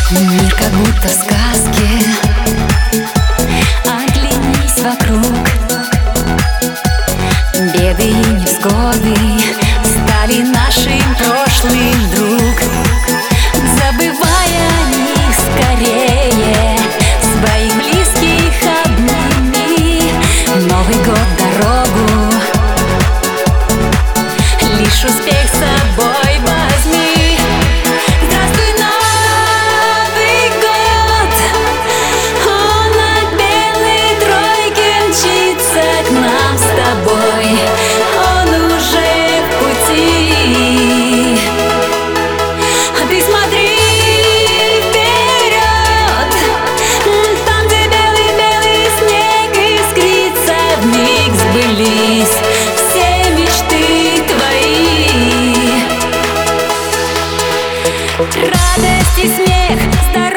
Мир как будто в сказке, оглянись вокруг. Беды и невзгоды стали нашим прошлым, друг. Забывай о них скорее, своих близких обними. Новый год дорогу, лишь успех с собой возьми. Здравствуй, Новый год, он на белой тройке мчится к нам с тобой. Он уже в пути, а ты смотри вперед, там, где белый-белый снег искрится, вмиг сбылись все мечты твои. Радость и смех,